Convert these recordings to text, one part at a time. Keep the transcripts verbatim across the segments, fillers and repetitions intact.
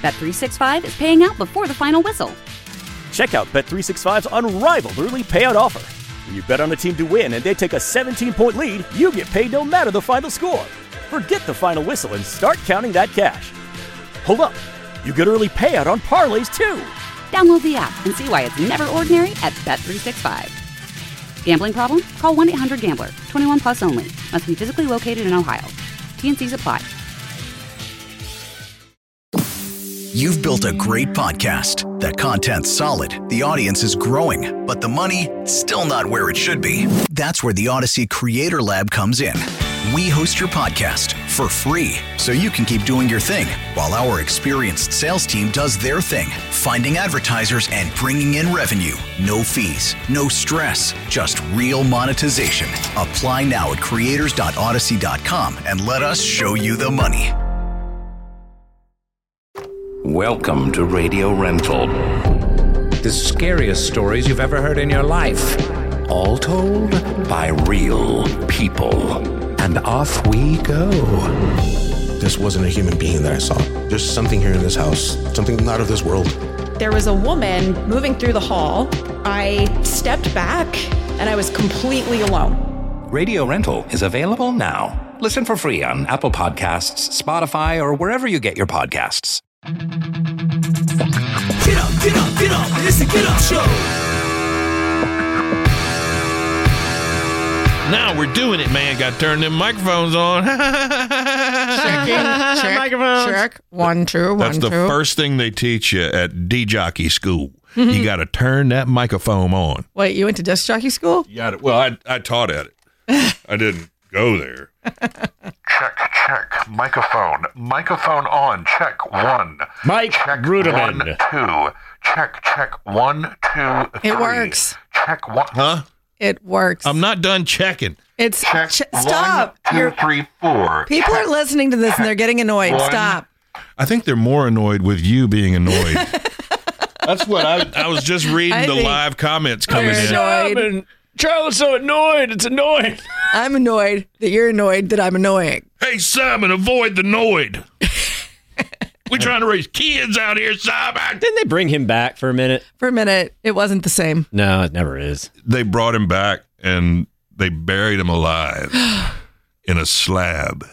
Bet three sixty-five is paying out before the final whistle. Check out Bet three sixty-five's unrivaled early payout offer. When you bet on a team to win and they take a seventeen-point lead, you get paid no matter the final score. Forget the final whistle and start counting that cash. Hold up. You get early payout on parlays, too. Download the app and see why it's never ordinary at Bet three sixty-five. Gambling problem? Call one eight hundred gambler. twenty-one plus only. Must be physically located in Ohio. T N Cs apply. You've built a great podcast. That content's solid. The audience is growing. But the money, still not where it should be. That's where the Odyssey Creator Lab comes in. We host your podcast for free, so you can keep doing your thing while our experienced sales team does their thing, finding advertisers and bringing in revenue. No fees, no stress, just real monetization. Apply now at creators dot odyssey dot com and let us show you the money. Welcome to Radio Rental. The scariest stories you've ever heard in your life. All told by real people. And off we go. This wasn't a human being that I saw. There's something here in this house, something not of this world. There was a woman moving through the hall. I stepped back and I was completely alone. Radio Rental is available now. Listen for free on Apple Podcasts, Spotify, or wherever you get your podcasts. Get up, get up, get up. It's the Get Up Show. Now we're doing it, man. Got to turn them microphones on. Checking, check, microphones. Check. One, two, one, That's the two. first thing they teach you at D-Jockey school. You got to turn that microphone on. Wait, you went to disc jockey school? You got it. Well, I I taught at it. I didn't go there. Check, check. Microphone. Microphone on. Check one. Mike check Ruderman. One, two. Check, check. One, two, three. It works. Check one. Huh? It works. I'm not done checking. It's check ch- stop. One, two, You're, three, four. people check, are listening to this and they're getting annoyed. one. Stop. I think they're more annoyed with you being annoyed. That's what I I was just reading I the think live comments coming they're in. annoyed. And Charlotte's so annoyed. It's annoying. I'm annoyed that you're annoyed that I'm annoying. Hey, Simon, avoid the noid. We're trying to raise kids out here, Simon. Didn't they bring him back for a minute? For a minute, it wasn't the same. No, it never is. They brought him back and they buried him alive in a slab.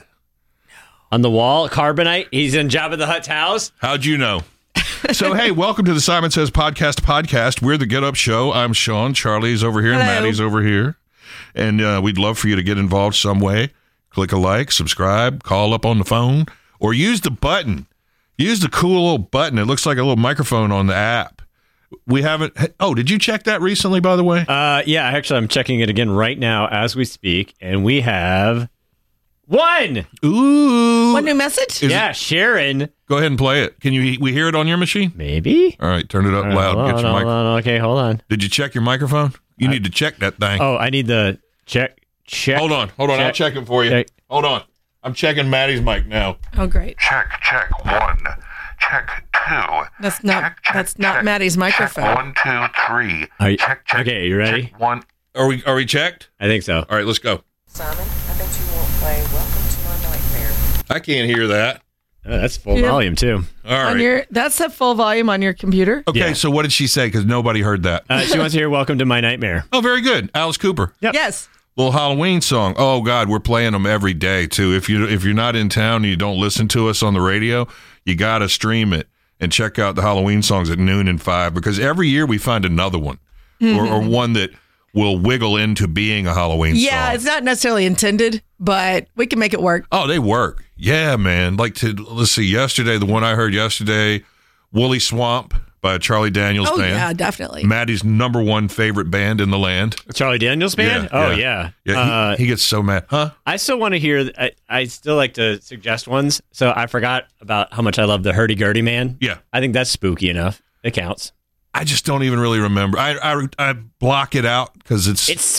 On the wall, carbonite. He's in Jabba the Hutt's house. How'd you know? So, hey, welcome to the Simon Says Podcast podcast. We're the Get Up Show. I'm Sean. Charlie's over here Hello. and Maddie's over here. And uh, we'd love for you to get involved some way. Click a like, subscribe, call up on the phone, or use the button. Use the cool little button. It looks like a little microphone on the app. We haven't. Oh, did you check that recently, by the way? Uh, yeah, actually, I'm checking it again right now as we speak, and we have one. Ooh. One new message? Is yeah, it, Sharon. Go ahead and play it. Can you? We hear it on your machine? Maybe. All right, turn it up All right, loud. hold Get on, your hold mic. on, okay, hold on. Did you check your microphone? You I, need to check that thing. Oh, I need the check. Check. Hold on, hold on. Check, I'll check it for you. Check. Hold on. I'm checking Maddie's mic now. Oh, great. Check, check. One. Check two. That's not check, check, that's not check, Maddie's microphone. Check one, two, three. Are you, check, check. Okay, you ready? Check one. Are we are we checked? I think so. All right, let's go. Simon, I bet you won't play Welcome to My Nightmare. I can't hear that. Oh, that's full Yeah. volume too. All right. On your that's at full volume on your computer. Okay, Yeah. so what did she say? Because nobody heard that. Uh, she wants to hear "Welcome to My Nightmare." Oh, very good. Alice Cooper. Yep. Yes. Little Halloween song. Oh God, we're playing them every day too. If you if you're not in town and you don't listen to us on the radio, you gotta stream it and check out the Halloween songs at noon and five, because every year we find another one Mm-hmm. or, or one that will wiggle into being a Halloween Yeah, song. it's not necessarily intended, but we can make it work. Oh, they work. Yeah, man. Like to let's see. Yesterday, the one I heard yesterday, Woolly Swamp by Charlie Daniels Oh Band. yeah, definitely. Maddie's number one favorite band in the land. Charlie Daniels Band. Yeah, oh yeah. yeah. Yeah, he, Uh, he gets so mad. Huh? I still want to hear. I, I still like to suggest ones. So I forgot about how much I love the Hurdy Gurdy Man. Yeah. I think that's spooky enough. It counts. I just don't even really remember. I I, I block it out because it's It's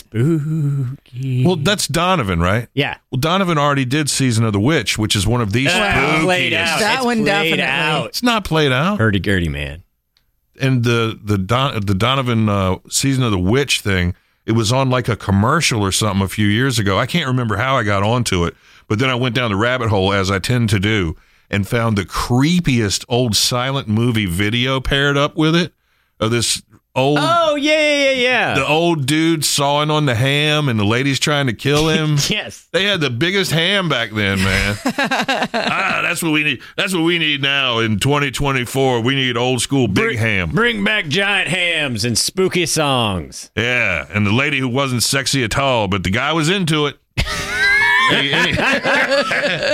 spooky. well, that's Donovan, right? Yeah. Well, Donovan already did Season of the Witch, which is one of these Uh, played spookiest. out. That It's one played definitely. out. It's not played out. Hurdy Gurdy Man. And the the Don, the Donovan uh, Season of the Witch thing, it was on like a commercial or something a few years ago. I can't remember how I got onto it, but then I went down the rabbit hole as I tend to do, and found the creepiest old silent movie video paired up with it of this old. Oh, yeah, yeah, yeah, yeah. The old dude sawing on the ham and the lady's trying to kill him. Yes. They had the biggest ham back then, man. ah, that's what we need. That's what we need now in twenty twenty-four. We need old school big bring, ham. Bring back giant hams and spooky songs. Yeah, and the lady who wasn't sexy at all, but the guy was into it. Hey, hey.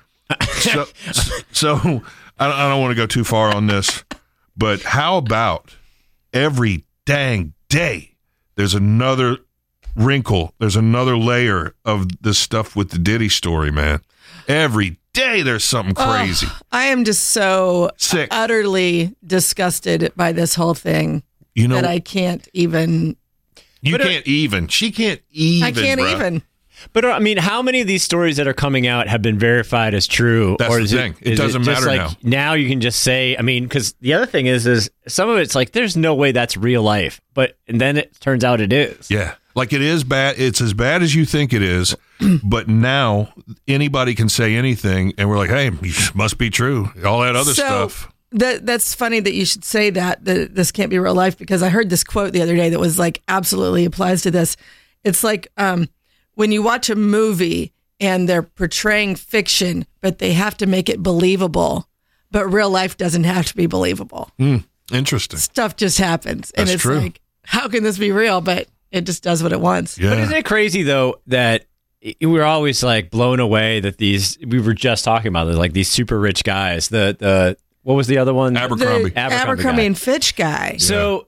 so, so I, I don't want to go too far on this, but how about every dang day there's another wrinkle, there's another layer of this stuff with the Diddy story, man. Every day there's something crazy. Oh, I am just so Sick. utterly disgusted by this whole thing you know, that I can't even. You can't it, even. She can't even. I can't bro. even. But I mean, how many of these stories that are coming out have been verified as true? That's or the is thing. It, it is doesn't it just matter like, now. Now you can just say, I mean, because the other thing is, is some of it's like, there's no way that's real life. But and then it turns out it is. Yeah. Like it is bad. It's as bad as you think it is. But now anybody can say anything. And we're like, hey, must be true. All that other so, stuff. That, that's funny that you should say that, that this can't be real life, because I heard this quote the other day that was like absolutely applies to this. It's like um, when you watch a movie and they're portraying fiction, but they have to make it believable, but real life doesn't have to be believable. Mm, interesting. Stuff just happens. That's and it's true. like, how can this be real? But it just does what it wants. Yeah. But isn't it crazy, though, that we were always like blown away that these, we were just talking about it, like these super rich guys, the, the, what was the other one? Abercrombie. The Abercrombie, Abercrombie guy. and Fitch guy. So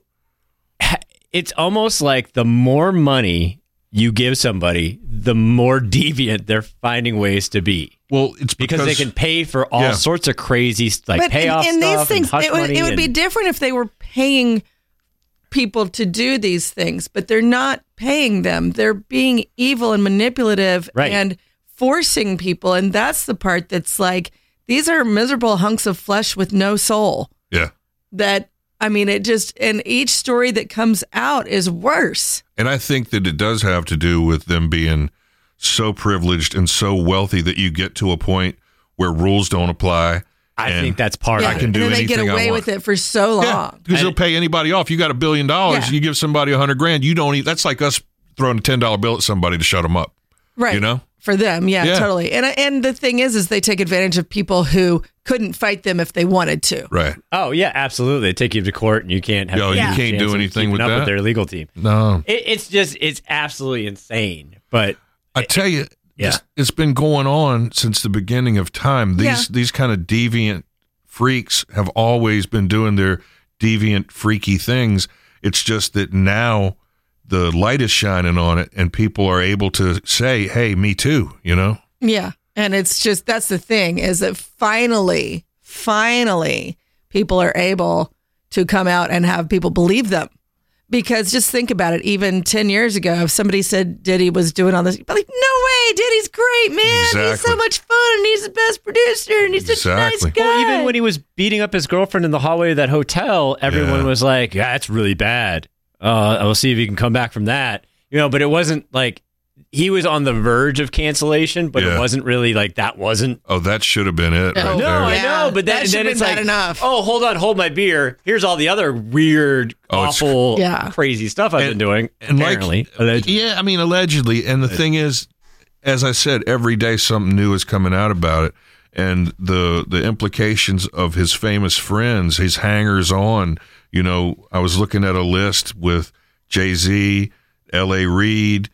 it's almost like the more money you give somebody, the more deviant they're finding ways to be. Well, it's because, because they can pay for all yeah. sorts of crazy like but payoff in, in stuff these things, and hush it would, money it would and, be different if they were paying people to do these things, but they're not paying them. They're being evil and manipulative Right. and forcing people. And that's the part that's like, these are miserable hunks of flesh with no soul. Yeah. That, I mean, it just, and each story that comes out is worse. And I think that it does have to do with them being so privileged and so wealthy that you get to a point where rules don't apply. I and think that's part Yeah. of I can it. do and then they anything get away I want. with it for so long. Yeah, because they'll pay anybody off. You got a billion dollars, Yeah. you give somebody a hundred grand. You don't. Eat, that's like us throwing a ten dollar bill at somebody to shut them up. Right. You know. For them, yeah, Yeah. totally. And and the thing is, is they take advantage of people who couldn't fight them if they wanted to. Right. Oh yeah, absolutely. They take you to court and you can't have. Yo, any you can't chance do of anything keeping with up that. with their legal team. No. It, it's just it's absolutely insane. But I tell you, Yeah. it's, it's been going on since the beginning of time. These Yeah. these kind of deviant freaks have always been doing their deviant, freaky things. It's just that now the light is shining on it, and people are able to say, "Hey, me too." You know. Yeah. And it's just, that's the thing, is that finally, finally, people are able to come out and have people believe them. Because just think about it, even ten years ago, if somebody said Diddy was doing all this, you'd be like, no way, Diddy's great, man. He's Exactly. so much fun, and he's the best producer, and he's such a nice Exactly. guy. well, even when he was beating up his girlfriend in the hallway of that hotel, everyone Yeah. was like, "Yeah, that's really bad. Uh, we'll see if he can come back from that." You know, but it wasn't like he was on the verge of cancellation, but Yeah. it wasn't really like that wasn't. Oh, that should have been it. No, right No, there. I Yeah, know, but then, that and should've then it's been like, bad enough. oh, hold on, hold my beer. Here's all the other weird, Oh, it's- awful, Yeah. crazy stuff I've And- been doing. and like- apparently, allegedly. Yeah, I mean, allegedly. And the thing is, as I said, every day something new is coming out about it. And the the implications of his famous friends, his hangers on. You know, I was looking at a list with Jay-Z, L A. Reid,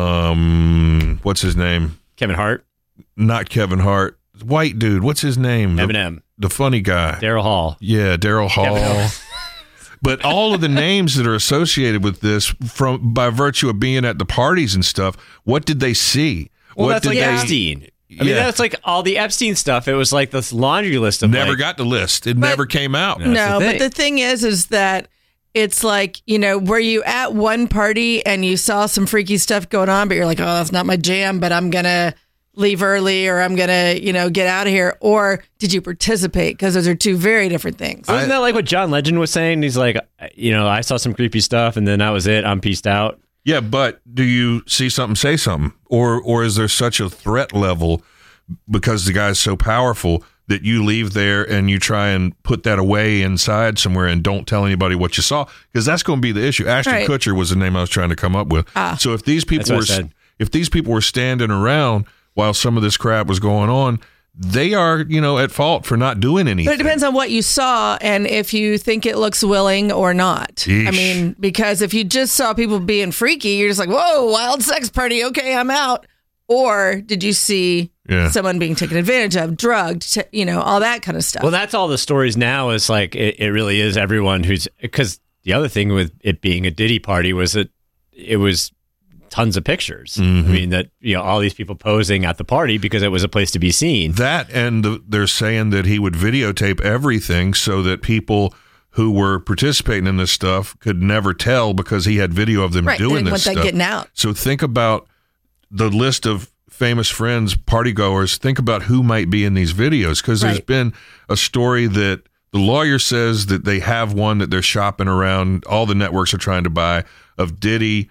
um, what's his name? Kevin Hart, Not Kevin Hart. White dude. What's his name? The- Eminem, The funny guy. Daryl Hall. Yeah, Daryl Hall. Kevin- But all of the names that are associated with this, from by virtue of being at the parties and stuff, what did they see? Well, what that's did like they Epstein. I mean, Yeah. that's like all the Epstein stuff. It was like this laundry list of Never like, got the list. It never came out. That's No, the but thing. the thing is, is that it's like, you know, were you at one party and you saw some freaky stuff going on, but you're like, oh, that's not my jam, but I'm going to leave early or I'm going to, you know, get out of here? Or did you participate? Because those are two very different things. Wasn't that like what John Legend was saying? He's like, you know, I saw some creepy stuff and then that was it. I'm peaced out. Yeah, but do you see something, say something? Or or is there such a threat level because the guy's so powerful that you leave there and you try and put that away inside somewhere and don't tell anybody what you saw, because that's going to be the issue. Ashton Right. Kutcher was the name I was trying to come up with. Ah. So if these people That's what I were said. if these people were standing around while some of this crap was going on, they are, you know, at fault for not doing anything. But it depends on what you saw and if you think it looks willing or not. Yeesh. I mean, because if you just saw people being freaky, you're just like, whoa, wild sex party. Okay, I'm out. Or did you see Yeah. someone being taken advantage of, drugged, t- you know, all that kind of stuff? Well, that's all the stories now. Is like it, it really is everyone who's, because the other thing with it being a Diddy party was that it was tons of pictures. Mhm. I mean, that, you know, all these people posing at the party because it was a place to be seen. That, and the, they're saying that he would videotape everything so that people who were participating in this stuff could never tell, because he had video of them Right, they doing didn't this want that stuff. getting out. So think about the list of famous friends, partygoers. Think about who might be in these videos, because there's Right. been a story that the lawyer says that they have one that they're shopping around. All the networks are trying to buy, of Diddy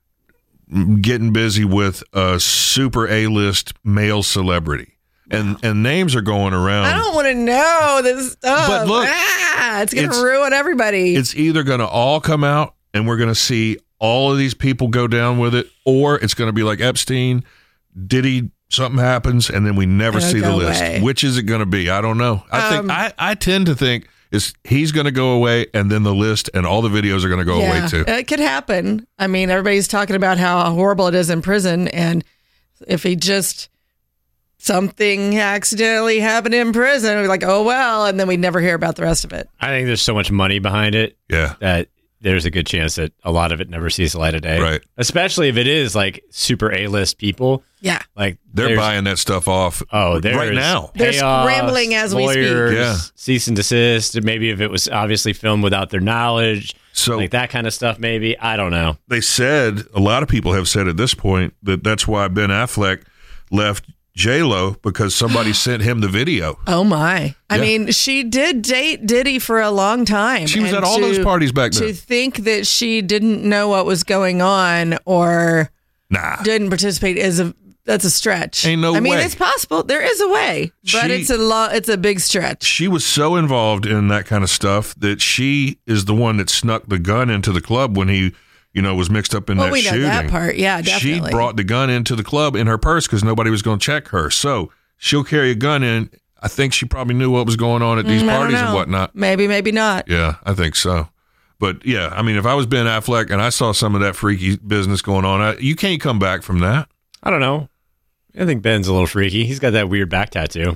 getting busy with a super A-list male celebrity. And and names are going around. I don't want to know this stuff. But look, ah, it's going it's- to ruin everybody. It's either going to all come out and we're going to see all of these people go down with it, or it's going to be like Epstein, Diddy, something happens, and then we never It'll see the go list. away. Which is it going to be? I don't know. I Um, think I, I tend to think is he's going to go away, and then the list and all the videos are going to go away too. It could happen. I mean, everybody's talking about how horrible it is in prison, and if he just something accidentally happened in prison, we're like, oh well, and then we never hear about the rest of it. I think there's so much money behind it. Yeah. That there's a good chance that a lot of it never sees the light of day. Right. Especially if it is like super A-list people. Yeah. Like They're there's- buying that stuff off. Oh, there's right now. They're payoffs, scrambling as we speak. lawyers, Yeah. cease and desist. Maybe if it was obviously filmed without their knowledge, So like that kind of stuff. Maybe I don't know. they said, a lot of people have said at this point that that's why Ben Affleck left J-Lo, because somebody sent him the video. Oh my! I Yeah. mean, she did date Diddy for a long time. She was and at all to- those parties back then. To think that she didn't know what was going on or Nah. didn't participate is a that's a stretch. Ain't no I mean, way. it's possible. There is a way, but She- it's a lo- it's a big stretch. She was so involved in that kind of stuff that she is the one that snuck the gun into the club when he, you know, was mixed up in Well, that we know shooting. that part. Yeah, She definitely. brought the gun into the club in her purse because nobody was going to check her. So she'll carry a gun in. I think she probably knew what was going on at these Mm, I don't parties and know. whatnot. Maybe, maybe not. Yeah, I think so. But yeah, I mean, if I was Ben Affleck and I saw some of that freaky business going on, I, you can't come back from that. I don't know. I think Ben's a little freaky. He's got that weird back tattoo.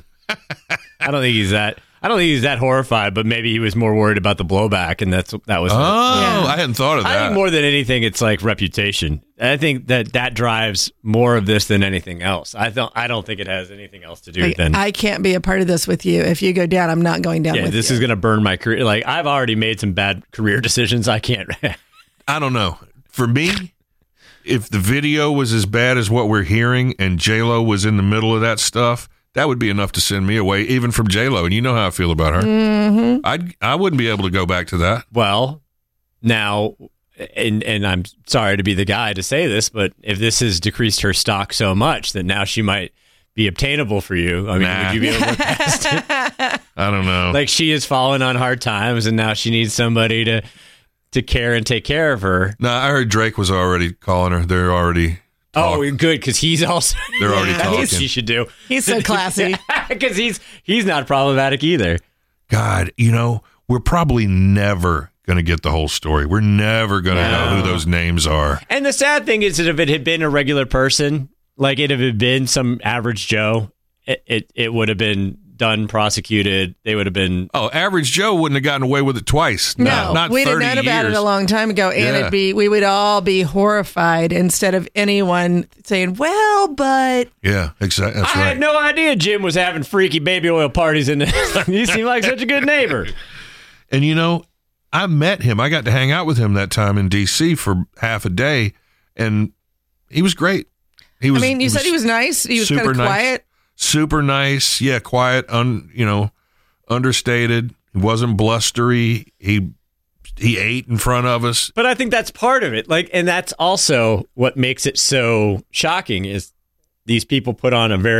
I don't think he's that. I don't think he's that horrified, but maybe he was more worried about the blowback, and that's that was. Oh, Yeah. I hadn't thought of I that. think more than anything, it's like reputation. I think that that drives more of this than anything else. I don't. I don't think it has anything else to do Like, than. I can't be a part of this with you. If you go down, I'm not going down yeah, with this you. is going to burn my career. Like I've already made some bad career decisions. I can't. I don't know. For me, if the video was as bad as what we're hearing and J-Lo was in the middle of that stuff, that would be enough to send me away, even from J-Lo. And you know how I feel about her. Mm-hmm. I'd, I wouldn't be able to go back to that. Well, now, and and I'm sorry to be the guy to say this, but if this has decreased her stock so much that now she might be obtainable for you, I mean, Nah. would you be able to look past it? I don't know. Like she has fallen on hard times, and now she needs somebody to to care and take care of her. No, I heard Drake was already calling her. They're already. Oh, good, because he's also They're already That's talking. what she should do. He's so classy. Because he's he's not problematic either. God, you know, we're probably never going to get the whole story. We're never going to No. know who those names are. And the sad thing is that if it had been a regular person, like it had been some average Joe, it it, it would have been done, prosecuted. They would have been. Oh, average Joe wouldn't have gotten away with it twice. No, not, not we'd have thirty known about years. it a long time ago, and Yeah. it'd be we would all be horrified instead of anyone saying, "Well, but." Yeah, exactly. That's I right. had no idea Jim was having freaky baby oil parties in the You seem like such a good neighbor. And you know, I met him. I got to hang out with him that time in D C for half a day, and he was great. He was. I mean, you said he was nice. He was kind super of nice. quiet. Super nice. Yeah, quiet. Un, you know, understated. He wasn't blustery. He he ate in front of us. But I think that's part of it. Like, and that's also what makes it so shocking is these people put on a very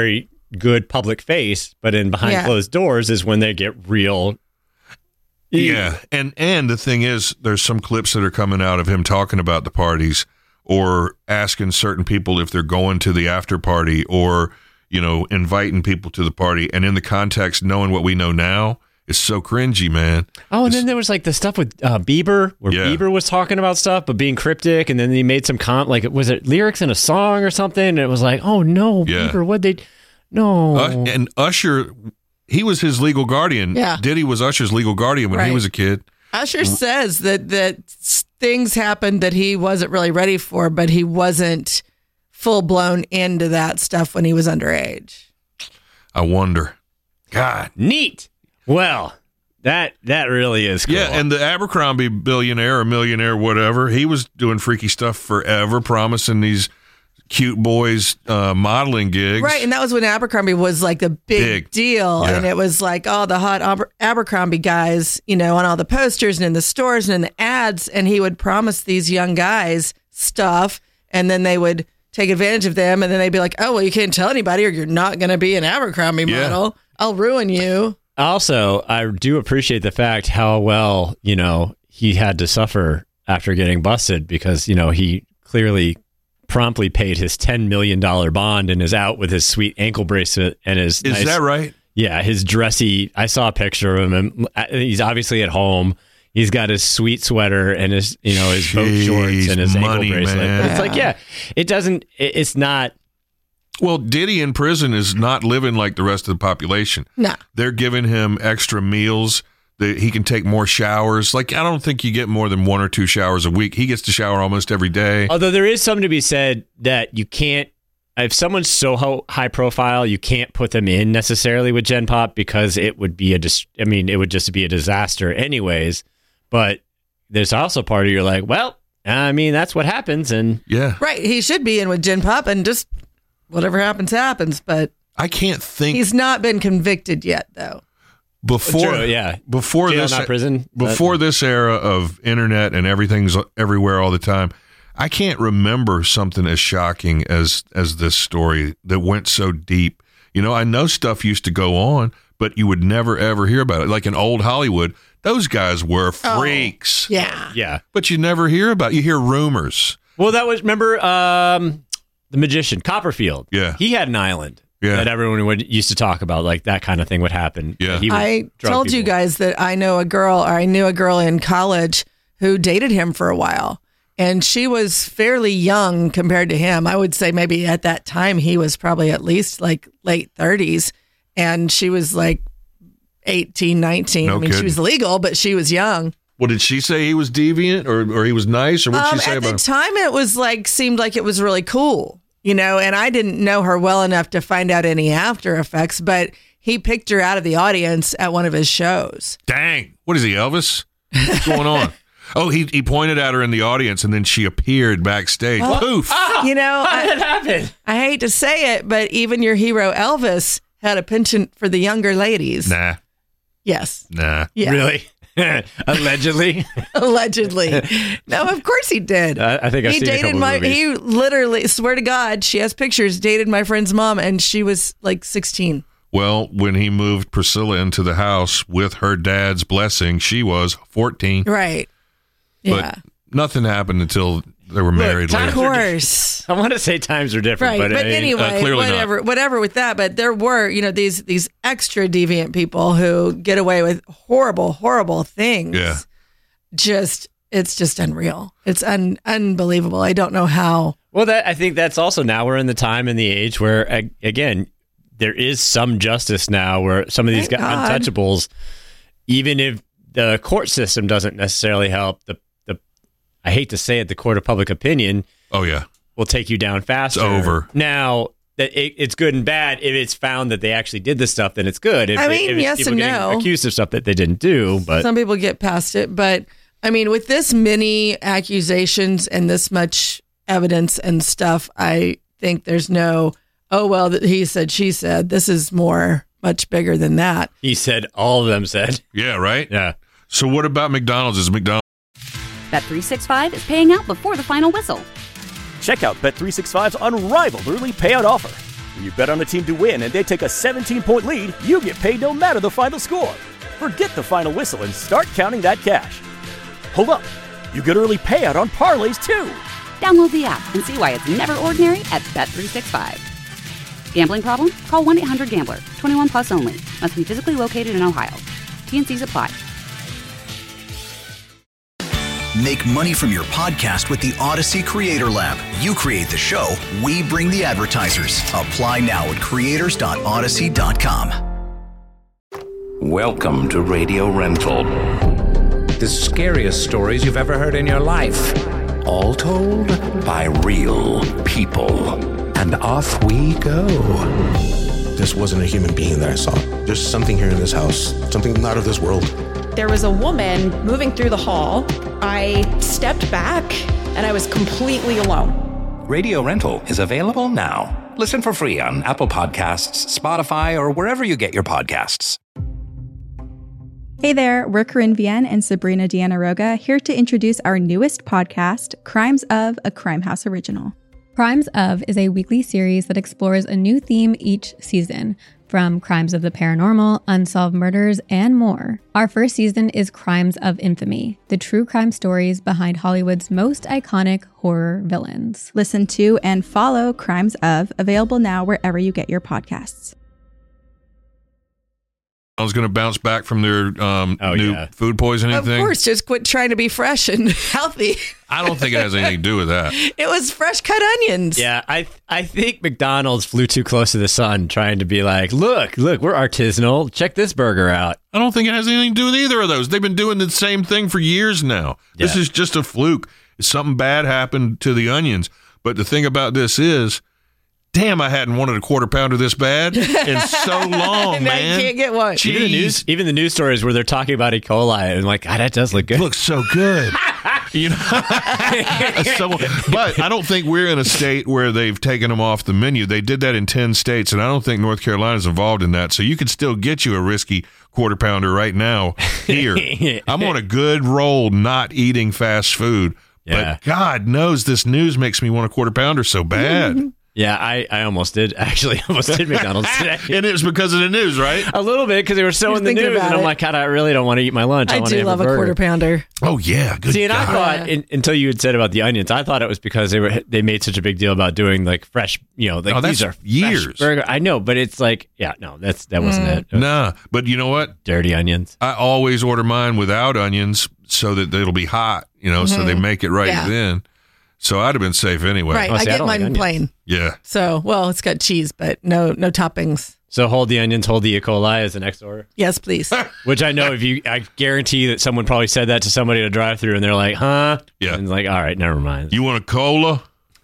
good public face, but in behind Yeah. closed doors is when they get real. Yeah, and and the thing is, there's some clips that are coming out of him talking about the parties or asking certain people if they're going to the after party or, you know, inviting people to the party. And in the context, knowing what we know now, it's so cringy, man. Oh, and then there was like the stuff with uh, Bieber, where Yeah. Bieber was talking about stuff, but being cryptic, and then he made some com like was it lyrics in a song or something? And it was like, oh no, Yeah. Bieber, what they no. Uh, and Usher, he was his legal guardian. Yeah. Diddy was Usher's legal guardian when he Right. was a kid. Usher says that that s- things happened that he wasn't really ready for, but he wasn't full blown into that stuff when he was underage. I wonder. God. Neat. Well, that that really is cool. Yeah, and the Abercrombie billionaire or millionaire, whatever, he was doing freaky stuff forever, promising these cute boys uh, modeling gigs. Right, and that was when Abercrombie was like the big, Big. deal, Yeah. and it was like all the hot Aber- Abercrombie guys, you know, on all the posters and in the stores and in the ads, and he would promise these young guys stuff, and then they would take advantage of them, and then they'd be like, "Oh, well, you can't tell anybody, or you're not going to be an Abercrombie Yeah. model. I'll ruin you." Also, I do appreciate the fact how well, you know, he had to suffer after getting busted because, you know, he clearly promptly paid his ten million dollars bond and is out with his sweet ankle bracelet and his Is nice- that right? Yeah, his dressy. I saw a picture of him. And he's obviously at home. He's got his sweet sweater and his, you know, his boat shorts Jeez, and his money, ankle bracelet. man. But it's like, yeah, it doesn't. It, it's not. Well, Diddy in prison is not living like the rest of the population. No. They're giving him extra meals. That he can take more showers. Like, I don't think you get more than one or two showers a week. He gets to shower almost every day. Although there is something to be said that you can't. If someone's so ho- high profile, you can't put them in necessarily with Gen Pop because it would be a. Dis- I mean, it would just be a disaster, anyways. But there's also part of you're like, well, I mean, that's what happens, and yeah, Right, he should be in with Gen Pop, and just whatever happens, happens. But I can't think he's not been convicted yet, though. before True, yeah. before Jail, this not prison. before this era of internet and everything's everywhere all the time. I can't remember something as shocking as as this story that went so deep. You know, I know stuff used to go on, but you would never ever hear about it. Like in old Hollywood, those guys were freaks. Yeah. Yeah. But you never hear about. You hear rumors. Well, that was remember um, the magician Copperfield. Yeah. He had an island. Yeah. That everyone would used to talk about, like that kind of thing would happen. Yeah. He would I drug told you people. guys that I know a girl, or I knew a girl in college who dated him for a while. And she was fairly young compared to him. I would say maybe at that time he was probably at least like late thirties. And she was like eighteen, nineteen. No I mean, kidding. she was legal, but she was young. Well, did she say he was deviant or, or he was nice, or what did Um, she say at about the him? time, it was like, seemed like it was really cool, you know, and I didn't know her well enough to find out any after effects, but he picked her out of the audience at one of his shows. Dang. What is he, Elvis? What's going on? Oh, he he pointed at her in the audience, and then she appeared backstage. Oh. Poof. You know, How did that I, happen? I hate to say it, but even your hero Elvis had a penchant for the younger ladies. Nah. Yes. Nah. Yeah. Really? Allegedly? Allegedly. No, of course he did. I, I think I've he seen a dated couple my movies. he literally, swear to God, she has pictures, dated my friend's mom, and she was like sixteen. Well, when he moved Priscilla into the house with her dad's blessing, she was fourteen. Right. Yeah. But nothing happened until they were married times Of later. are course. I want to say times are different, Right, but, but, I mean, anyway, uh, clearly not. whatever, whatever with that. But there were, you know, these these extra deviant people who get away with horrible, horrible things. Yeah. Just, it's just unreal. It's un, unbelievable. I don't know how. Well, that I think that's also now we're in the time and the age where, a- again, there is some justice now where some of these Thank guys, God. untouchables, even if the court system doesn't necessarily help, the the I hate to say it, the court of public opinion Oh, yeah. will take you down faster. It's over. Now, that it, it's good and bad. If it's found that they actually did this stuff, then it's good. If, I mean, if, if yes people and getting no. accused of stuff that they didn't do, but Some people get past it, but I mean, with this many accusations and this much evidence and stuff, I think there's no, oh, well, that he said, she said. This is more, much bigger than that. he said, all of them said. Yeah, right? Yeah. So what about McDonald's? Is McDonald's? Bet three sixty-five is paying out before the final whistle. Check out Bet three sixty-five's unrivaled early payout offer. When you bet on a team to win and they take a seventeen-point lead, you get paid no matter the final score. Forget the final whistle and start counting that cash. Hold up. You get early payout on parlays, too. Download the app and see why it's never ordinary at Bet three sixty-five. Gambling problem? Call one eight hundred gambler. twenty-one plus only. Must be physically located in Ohio. T N Cs apply. Make money from your podcast with the Odyssey Creator Lab. You create the show, we bring the advertisers. Apply now at creators dot odyssey dot com. Welcome to Radio Rental. The scariest stories you've ever heard in your life. All told by real people. And off we go. This wasn't a human being that I saw. There's something here in this house, something not of this world. There was a woman moving through the hall. I stepped back and I was completely alone. Radio Rental is available now. Listen for free on Apple Podcasts, Spotify, or wherever you get your podcasts. Hey there, we're Corinne Vienne and Sabrina Deanna Roga, here to introduce our newest podcast, Crimes of, a Crime House original. Crimes of is a weekly series that explores a new theme each season, from crimes of the paranormal, unsolved murders, and more. Our first season is Crimes of Infamy, the true crime stories behind Hollywood's most iconic horror villains. Listen to and follow Crimes of, available now wherever you get your podcasts. I was going to bounce back from their um, oh, new yeah. food poisoning of thing. Of course, just quit trying to be fresh and healthy. I don't think it has anything to do with that. It was fresh cut onions. Yeah, I I think McDonald's flew too close to the sun trying to be like, look, look, we're artisanal. Check this burger out. I don't think it has anything to do with either of those. They've been doing the same thing for years now. Yeah. This is just a fluke. Something bad happened to the onions. But the thing about this is, damn, I hadn't wanted a quarter pounder this bad in so long, man. I can't get one. Even the, news, even the news stories where they're talking about E. coli and like, ah, that does look good. It looks so good. You know, so, but I don't think we're in a state where they've taken them off the menu. They did that in ten states, and I don't think North Carolina's involved in that. So you could still get you a risky quarter pounder right now here. I'm on a good roll not eating fast food. Yeah. But God knows this news makes me want a quarter pounder so bad. Yeah, I, I almost did. Actually, almost did McDonald's today. And it was because of the news, right? A little bit, because they were so You're in the news. And I'm it. like, God, I really don't want to eat my lunch. I, I want do to have love a, a, burger. quarter pounder. Oh, yeah. Good See, and God. I thought, in, until you had said about the onions, I thought it was because they were they made such a big deal about doing like fresh, you know, like oh, these are years. fresh burger. I know, but it's like, yeah, no, that's that wasn't Mm. it. it Nah, but you know what? Dirty onions. I always order mine without onions so that it'll be hot, you know, mm-hmm. so they make it right yeah. then. So I'd have been safe anyway. Right, Oh, I see, I get don't like mine onions. plain. Yeah. So, well, it's got cheese, but no no toppings. So hold the onions, hold the E. coli as the next order. Yes, please. Which I know if you, I guarantee that someone probably said that to somebody at a drive-through, and they're like, "Huh?" Yeah. And like, all right, never mind. You want a cola?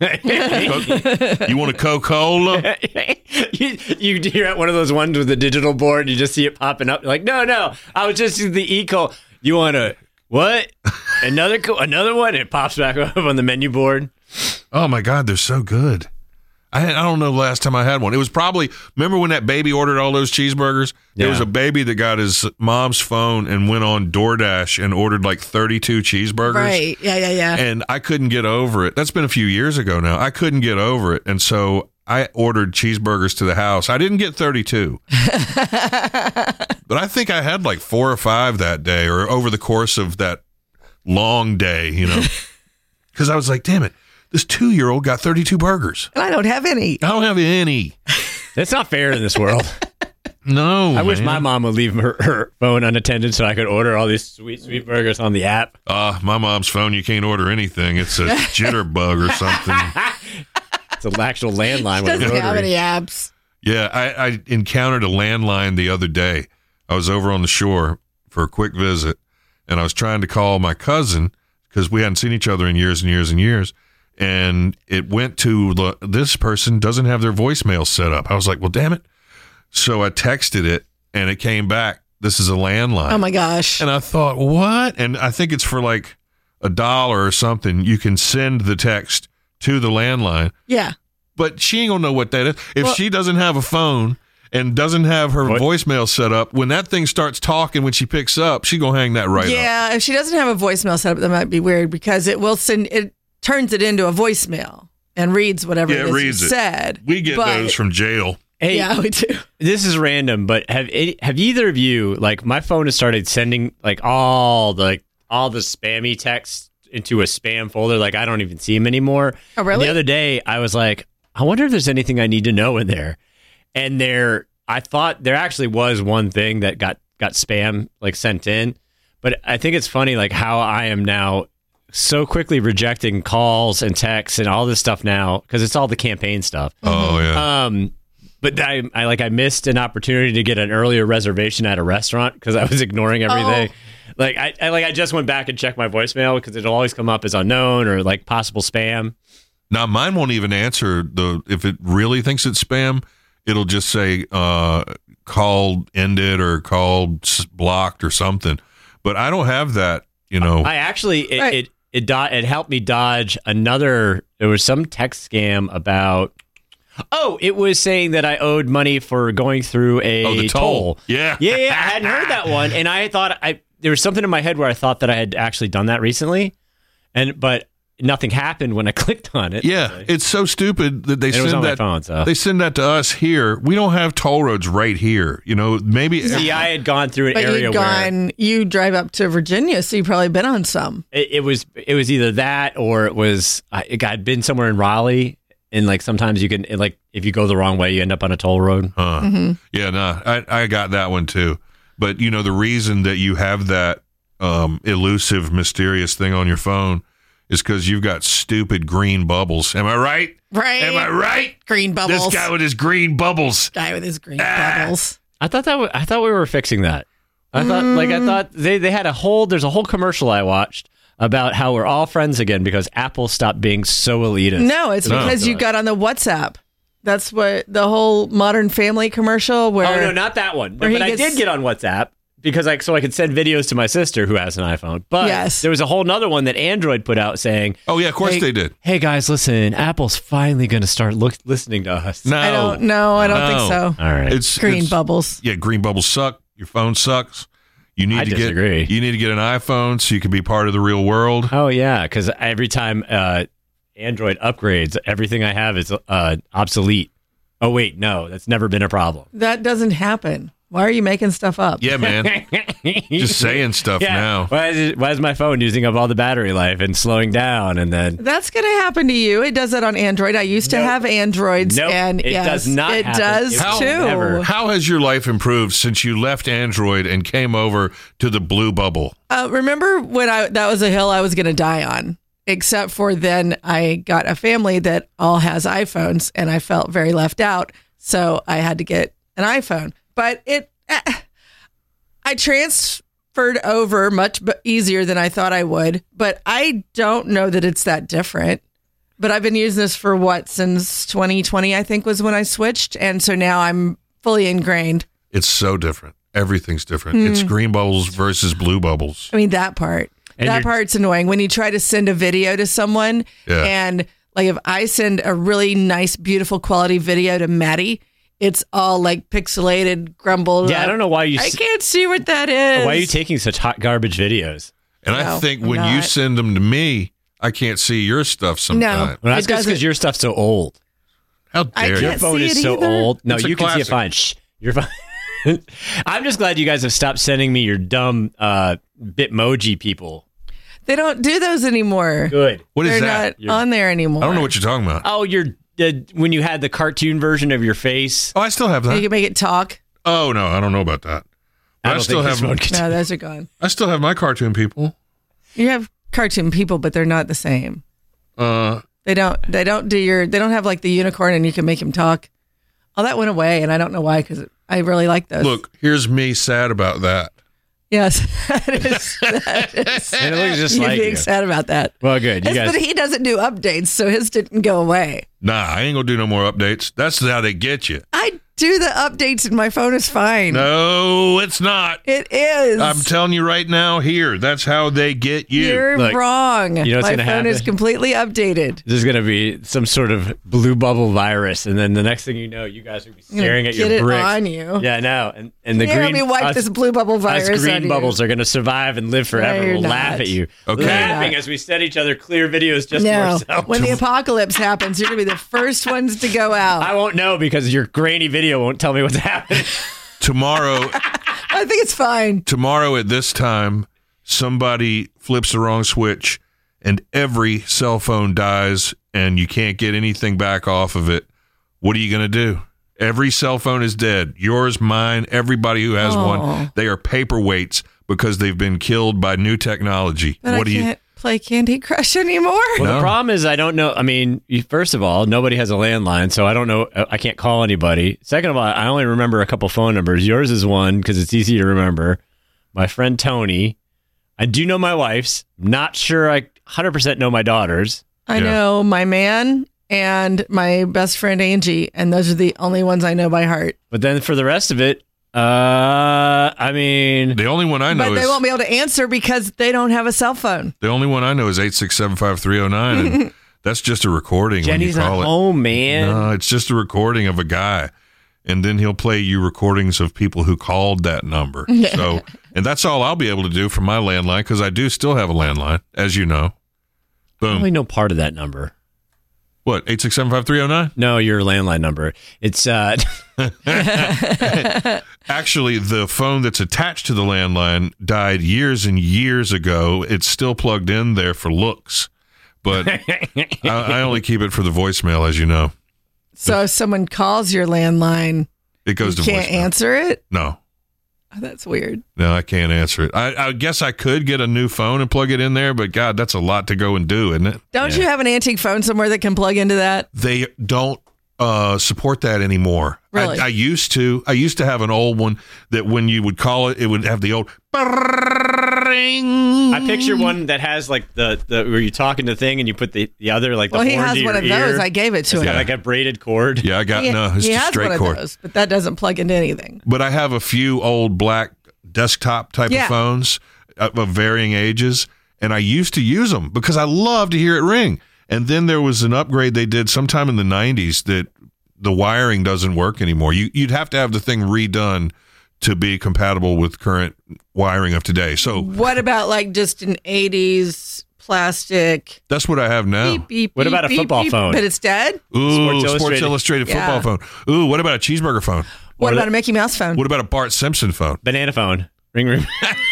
You want a Coca-Cola? you, you, you're at one of those ones with the digital board, you just see it popping up. You're like, no, no, I was just the E. coli. You want a what? Another co- another one? It pops back up on the menu board. Oh my God, they're so good. I I don't know the last time I had one. It was probably, remember when that baby ordered all those cheeseburgers? Yeah. There was a baby that got his mom's phone and went on DoorDash and ordered like thirty-two cheeseburgers. Right. Yeah, yeah, yeah. And I couldn't get over it. That's been a few years ago now. I couldn't get over it. And so I ordered cheeseburgers to the house. I didn't get thirty-two. But I think I had like four or five that day or over the course of that long day, you know, because I was like, damn it, this two-year-old got thirty-two burgers. And I don't have any. I don't have any. That's not fair in this world. No, I man. wish my mom would leave her, her phone unattended so I could order all these sweet, sweet burgers on the app. Uh, my mom's phone, you can't order anything. It's a jitterbug or something. It's an actual landline. She with a doesn't have rotary. any apps. Yeah, I, I encountered a landline the other day. I was over on the shore for a quick visit, and I was trying to call my cousin because we hadn't seen each other in years and years and years. And it went to, the, this person doesn't have their voicemail set up. I was like, well, damn it. So I texted it, and it came back. This is a landline. Oh, my gosh. And I thought, what? And I think it's for like a dollar or something. You can send the text to the landline. Yeah. But she ain't gonna know what that is. If Well- she doesn't have a phone and doesn't have her What? voicemail set up, when that thing starts talking, when she picks up, she gonna hang that right up. Yeah, if she doesn't have a voicemail set up, that might be weird because it will send, it turns it into a voicemail. and reads whatever Yeah, it is reads you it. said. We get but, those from jail. Hey, yeah, we do. This is random, but have any, have either of you, like, my phone has started sending like all the like all the spammy texts into a spam folder. Like, I don't even see them anymore. Oh, really? And the other day, I was like, I wonder if there's anything I need to know in there. And there, I thought there actually was one thing that got got spam like sent in, but I think it's funny like how I am now so quickly rejecting calls and texts and all this stuff now because it's all the campaign stuff. Oh yeah. Um, but I, I like I missed an opportunity to get an earlier reservation at a restaurant because I was ignoring everything. Oh. Like I, I like I just went back and checked my voicemail because it'll always come up as unknown or like possible spam. Now mine won't even answer the if it really thinks it's spam. It'll just say uh, call ended or call blocked or something. But I don't have that. You know, I actually it Right. it it, do, it helped me dodge another. There was some text scam about. Oh, it was saying that I owed money for going through a oh, the toll. Yeah. yeah, yeah. I hadn't heard that one, and I thought I there was something in my head where I thought that I had actually done that recently, and but nothing happened when I clicked on it. Yeah, really. it's so stupid that they And it send was on my that. phone, so. They send that to us here. We don't have toll roads right here. You know, maybe. See, I had gone through an But area you'd where gone, you drive up to Virginia, so you've probably been on some. it, it was it was either that or it was I it had been somewhere in Raleigh, and like sometimes you can like if you go the wrong way, you end up on a toll road. Huh. Mm-hmm. Yeah, no, I, I got that one too. But you know, the reason that you have that um, elusive, mysterious thing on your phone is because you've got stupid green bubbles. Am I right? Right. Am I right? Green bubbles. This guy with his green bubbles. Guy with his green Ah. bubbles. I thought that w- I thought we were fixing that. I thought like I thought they, they had a whole there's a whole commercial I watched about how we're all friends again because Apple stopped being so elitist. No, it's No. because you got on the WhatsApp. That's what the whole Modern Family commercial where Oh no, not that one. where But, he but I gets- did get on WhatsApp because like so I could send videos to my sister who has an iPhone. But Yes. there was a whole nother one that Android put out saying, Oh yeah, of course hey, they did. Hey guys, listen, Apple's finally going to start look, listening to us. No, I don't know. I don't No. think so. All right. It's Green it's- bubbles. Yeah, green bubbles suck. Your phone sucks. You need I to disagree. get you need to get an iPhone so you can be part of the real world. Oh yeah, because every time uh, Android upgrades, everything I have is uh, obsolete. Oh wait, no, that's never been a problem. That doesn't happen. Why are you making stuff up? Yeah, man. Just saying stuff Yeah. now. Why is, it, why is my phone using up all the battery life and slowing down? And then That's going to happen to you. It does that on Android. I used to Nope. have Androids, Nope, and it yes, does not it happen. does It will too. never. How has your life improved since you left Android and came over to the blue bubble? Uh, remember when I that was a hill I was going to die on? Except for then I got a family that all has iPhones, and I felt very left out, so I had to get an iPhone. But it, uh, I transferred over much b- easier than I thought I would. But I don't know that it's that different. But I've been using this for what, since twenty twenty, I think was when I switched, and so now I'm fully ingrained. It's so different. Everything's different. Hmm. It's green bubbles versus blue bubbles. I mean, that part. And that you're- part's annoying when you try to send a video to someone. Yeah. And like if I send a really nice, beautiful quality video to Maddie, it's all like pixelated, grumbled. yeah, I don't know why you I s- can't see what that is. why are you taking such hot garbage videos. And No, I think I'm when you not. send them to me, I can't see your stuff sometimes. Well, It that's just doesn't- because your stuff's so old. How I dare you? Your can't phone see is it so either. old. No, It's a you can see it classic. fine. Shh, you're fine. I'm just glad you guys have stopped sending me your dumb uh, Bitmoji people. They don't do those anymore. Good. What is They're that? not on there anymore. I don't know what you're talking about. Oh, you're uh, when you had the cartoon version of your face. Oh, I still have You that. can make it talk. Oh no, I don't know about that. I I, don't still think have this one can- No, those are gone. I still have my cartoon people. You have cartoon people, but they're not the same. Uh, They don't. They don't do your. They don't have like the unicorn, and you can make him talk. All that went away, and I don't know why because I really like those. look, here's me sad about that. Yes, that is. That is And it looks just you like being you. sad about that. Well, good. You It's- guys. But he doesn't do updates, so his didn't go away. Nah, I ain't gonna do no more updates. That's how they get you. I do the updates and my phone is fine. No, it's not. It is. I'm telling you right now, here, that's how they get you. You're Look, wrong. you know what's my gonna phone happen? is completely updated. There's going to be some sort of blue bubble virus, and then the next thing you know, you guys are going to be staring at get your it bricks. on you. Yeah, I know. And, and the Here, green... let me wipe us, this blue bubble virus us green on you. bubbles are going to survive and live forever. No, you're we'll not. laugh at you. Okay. Laughing as we send each other clear videos just to No, ourselves. when the apocalypse happens, you're going to be the first ones to go out. I won't know because your grainy video won't tell me what's happening. Tomorrow, I think it's fine. tomorrow at this time, somebody flips the wrong switch and every cell phone dies and you can't get anything back off of it. What are you going to do? Every cell phone is dead. Yours, mine, everybody who has Oh. one. They are paperweights because they've been killed by new technology. But what I do you? can't play Candy Crush anymore. Well, No. the problem is I don't know. I mean, you- first of all, nobody has a landline, so I don't know. I can't call anybody. Second of all, I only remember a couple phone numbers. Yours is one because it's easy to remember. My friend Tony. I do know my wife's. Not sure I one hundred percent know my daughter's. I Yeah. know my man and my best friend Angie, and those are the only ones I know by heart. But then for the rest of it, uh, I mean, The only one I know But they is won't be able to answer because they don't have a cell phone. the only one I know is eight six seven five three zero nine, and that's just a recording. Jenny's when you not call it. home, man. No, it's just a recording of a guy. And then he'll play you recordings of people who called that number. So, and that's all I'll be able to do from my landline because I do still have a landline, as you know. I Boom. only know part of that number. What, eight six seven five three zero nine? No, your landline number. It's uh, Actually, the phone that's attached to the landline died years and years ago. It's still plugged in there for looks, but I, I only keep it for the voicemail, as you know. So if someone calls your landline, It goes you to can't voicemail. answer it? No. Oh, that's weird. No, I can't answer it. I, I guess I could get a new phone and plug it in there, but God, that's a lot to go and do, isn't it? Don't you have an antique phone somewhere that can plug into that? They don't uh, support that anymore. Really? I, I used to. I used to have an old one that when you would call it, it would have the old. I picture one that has like the, the where you talk in the thing and you put the, the other like the Well, he horn has to your one of ear. those. I gave it to It's him. got like a braided cord. Yeah, I got he, no. It's he just has straight one cord. of those, but that doesn't plug into anything. But I have a few old black desktop type Yeah. of phones uh, of varying ages, and I used to use them because I love to hear it ring. And then there was an upgrade they did sometime in the nineties that the wiring doesn't work anymore. You, you'd have to have the thing redone to be compatible with current wiring of today. So What about like just an eighties plastic? that's what I have now. Beep, beep, What beep, about a beep, football beep, phone? But it's dead? Ooh, Sports Sports Illustrated. Illustrated, Yeah. football phone. Ooh, what about a cheeseburger phone? What Or about the- a Mickey Mouse phone? What about a Bart Simpson phone? Banana phone. Ring ring.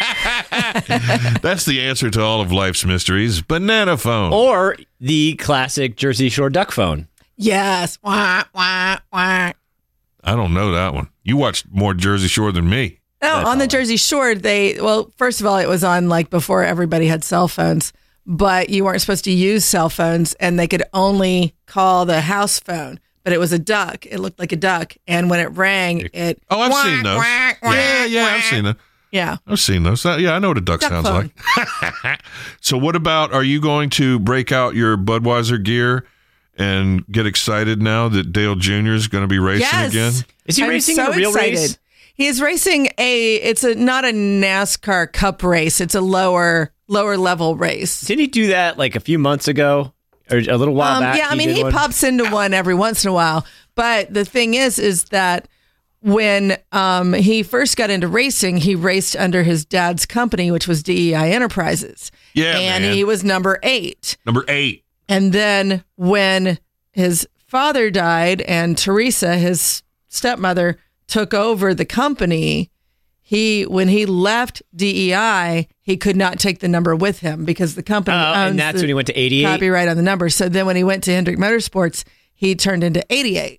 That's the answer to all of life's mysteries. Banana phone. Or the classic Jersey Shore duck phone. Yes. Wah, wah, wah. I don't know that one. You watched more Jersey Shore than me. No, on the Jersey Shore, they, well, first of all, it was on like before everybody had cell phones, but you weren't supposed to use cell phones and they could only call the house phone, but it was a duck. It looked like a duck. And when it rang, it. Oh, I've wah, seen those. wah, wah, Yeah, yeah, wah. I've seen them. Yeah. I've seen those. That- Yeah, I know what a duck, Duck sounds phone. like. So, what about? Are you going to break out your Budweiser gear and get excited now that Dale Junior is going to be racing Yes. again? Is he I'm racing so a real excited. race? He is racing a, it's a not a NASCAR Cup race. It's a lower, lower level race. Didn't he do that like a few months ago or a little while Um, back? yeah, I mean, did he one? pops into one every once in a while. But the thing is, is that when um, he first got into racing, he raced under his dad's company, which was D E I Enterprises. Yeah, and man. he was number eight. Number eight. And then when his father died and Teresa, his stepmother, took over the company, he when he left D E I, he could not take the number with him because the company Oh, owns and that's the when he went to eighty-eight? copyright on the number. So then when he went to Hendrick Motorsports, he turned into eighty-eight.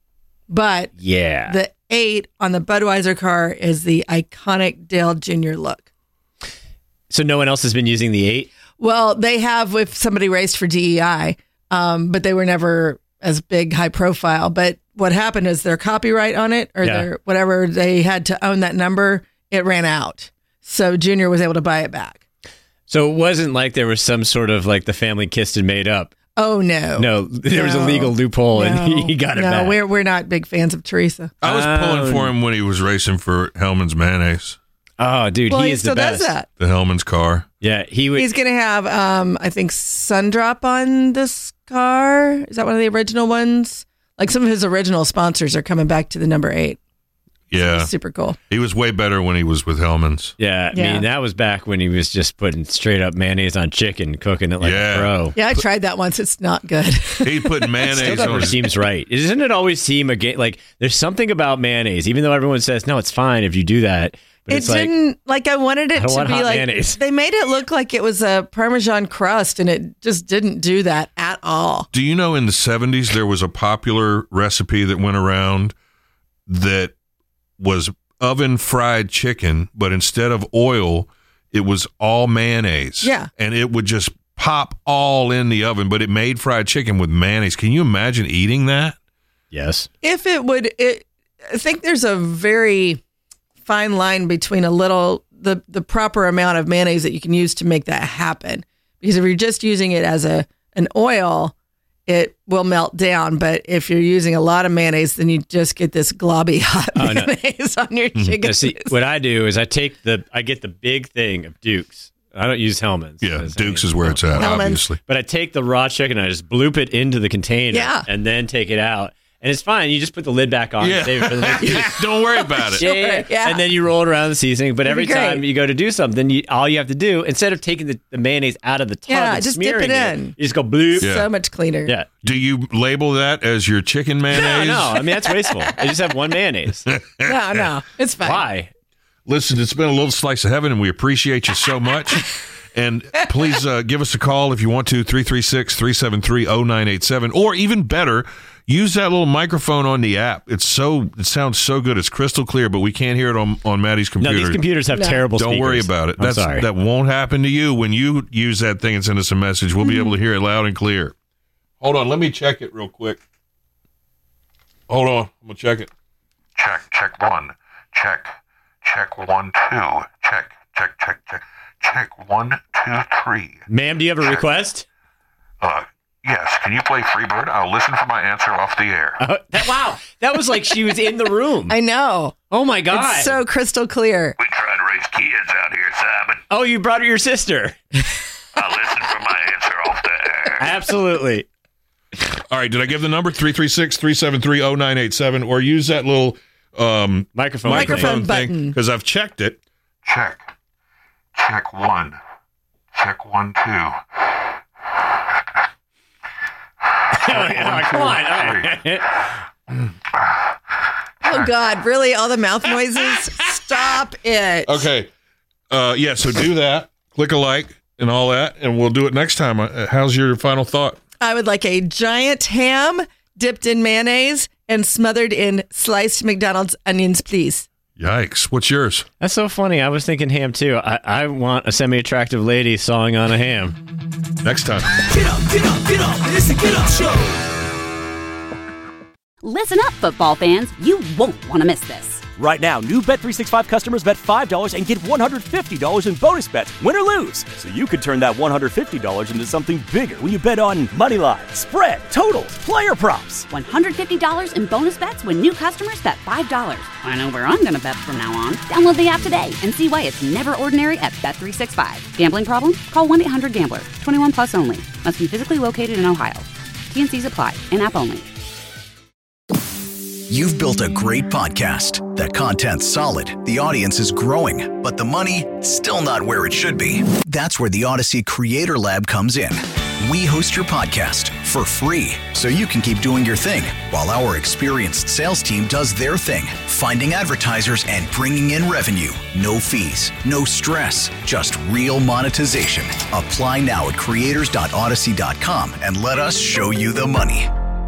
But Yeah. the eight on the Budweiser car is the iconic Dale Junior look. So no one else has been using the eight? Well, they have if somebody raced for D E I, um, but they were never as big, high profile. But what happened is their copyright on it or Yeah. their whatever they had to own that number, it ran out. So Junior was able to buy it back. So it wasn't like there was some sort of like the family kissed and made up. Oh no, No, there was a No. legal loophole, No. and he, he got it no, back. we're we're not big fans of Teresa. I was pulling for him when he was racing for Hellman's mayonnaise. Oh, dude, Well, he he is the still does best. that. The Hellman's car. Yeah, he would. He's gonna have, um, I think, Sundrop on this car. Is that one of the original ones? Like some of his original sponsors are coming back to the number eight. Yeah. Super cool. He was way better when he was with Hellman's. Yeah, I Yeah. mean, that was back when he was just putting straight up mayonnaise on chicken, cooking it like Yeah. a pro. Yeah, I tried that once. It's not good. He put mayonnaise Still on never his seems right. Doesn't it always seem again like there's something about mayonnaise, even though everyone says no, it's fine if you do that. But It it's like didn't like I wanted I it don't to want be hot like mayonnaise. they made it look like it was a Parmesan crust, and it just didn't do that at all. Do you know in the seventies there was a popular recipe that went around that was oven fried chicken, but instead of oil, it was all mayonnaise. Yeah. And it would just pop all in the oven, but it made fried chicken with mayonnaise. Can you imagine eating that? yes, If it would, it, I think there's a very fine line between a little the the proper amount of mayonnaise that you can use to make that happen. Because if you're just using it as a an oil, it will melt down. But if you're using a lot of mayonnaise, then you just get this globby hot Oh, no. mayonnaise on your chicken. Now, see, what I do is I take the I get the big thing of Duke's. I don't use Hellman's. Yeah, As Duke's any- is where it's at, Hellman's. obviously. But I take the raw chicken and I just bloop it into the container Yeah. and then take it out. And it's fine. You just put the lid back on Yeah. and save it for the next use. Don't worry about it. Yeah, yeah. Yeah. And then you roll it around the seasoning. But It'd every be great. time you go to do something, you, all you have to do, instead of taking the, the mayonnaise out of the tub Yeah, and just dip smearing it in. you just go bloop. Yeah. So much cleaner. Yeah. Do you label that as your chicken No, mayonnaise? no. I mean, that's wasteful. I just have one mayonnaise. No, no, it's fine. Why? Listen, it's been a little slice of heaven, and we appreciate you so much. And please uh, give us a call if you want to, three three six, three seven three, zero nine eight seven. Or even better, use that little microphone on the app. It's so It sounds so good. It's crystal clear, but we can't hear it on, on Maddie's No, computer. these computers have No. terrible Don't speakers. worry about it. I'm That's, sorry. That won't happen to you. When you use that thing and send us a message, we'll be able to hear it loud and clear. Hold on. Let me check it real quick. Hold on. I'm going to check it. Check, check one. Check, check one, two. Check, check, check, check. Check one, two, three. Ma'am, do you have a request? Uh, yes. Can you play Freebird? I'll listen for my answer off the air. Uh, that, wow. That was like she was in the room. I know. Oh, my God. It's so crystal clear. We try to raise kids out here, Simon. Oh, you brought your sister. I'll listen for my answer off the air. Absolutely. All right. Did I give the number? three three six, three seven three, zero nine eight seven. Or use that little um, Microphone. Microphone thing, button. because I've checked it. Check. Check one. Check one, two. Oh, yeah, come on. All right. Oh God, really? All the mouth noises? Stop it. Okay. Uh, yeah, so do that. Click a like and all that, and we'll do it next time. Uh, How's your final thought? I would like a giant ham dipped in mayonnaise and smothered in sliced McDonald's onions, please. Yikes. What's yours? That's so funny. I was thinking ham, too. I, I want a semi-attractive lady sawing on a ham. Next time. Get up, get up, get up. It's a Get Up Show. Listen up, football fans. You won't want to miss this. Right now, new Bet three sixty-five customers bet five dollars and get one hundred fifty dollars in bonus bets, win or lose. So you could turn that one hundred fifty dollars into something bigger when you bet on money line, spread, totals, player props. one hundred fifty dollars in bonus bets when new customers bet five dollars. I know where I'm going to bet from now on. Download the app today and see why it's never ordinary at Bet three sixty-five. Gambling problem? Call one eight hundred gambler. twenty-one plus only. Must be physically located in Ohio. T and C's apply. In-app only. You've built a great podcast. That content's solid, the audience is growing, but the money, still not where it should be. That's where the Odyssey Creator Lab comes in. We host your podcast for free, so you can keep doing your thing, while our experienced sales team does their thing, finding advertisers and bringing in revenue. No fees, no stress, just real monetization. Apply now at creators dot odyssey dot com and let us show you the money.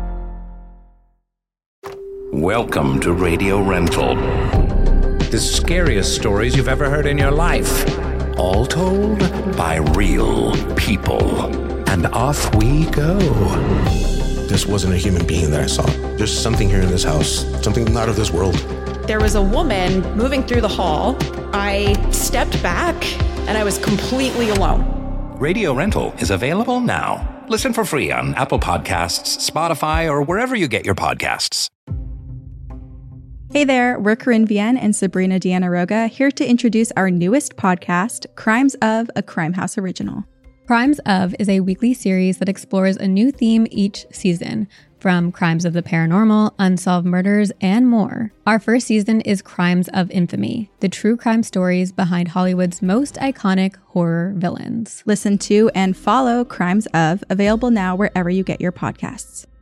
Welcome to Radio Rental. The scariest stories you've ever heard in your life. All told by real people. And off we go. This wasn't a human being that I saw. There's something here in this house, something not of this world. There was a woman moving through the hall. I stepped back and I was completely alone. Radio Rental is available now. Listen for free on Apple Podcasts, Spotify, or wherever you get your podcasts. Hey there, we're Corinne Vienne and Sabrina Deanna Roga, here to introduce our newest podcast, Crimes of, a Crime House original. Crimes of is a weekly series that explores a new theme each season, from crimes of the paranormal, unsolved murders, and more. Our first season is Crimes of Infamy, the true crime stories behind Hollywood's most iconic horror villains. Listen to and follow Crimes of, available now wherever you get your podcasts.